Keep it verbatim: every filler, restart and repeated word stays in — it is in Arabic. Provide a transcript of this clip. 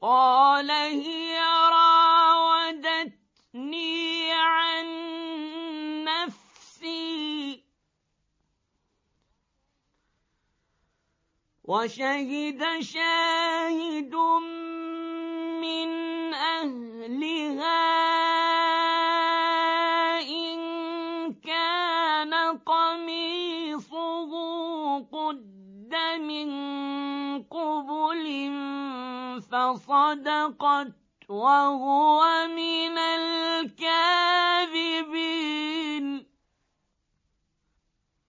قال هي راودتني عن نفسي. وشهد شاهد من أهلها إن كان قميصه قد من قبل فصدقت وهو من الكاذبين.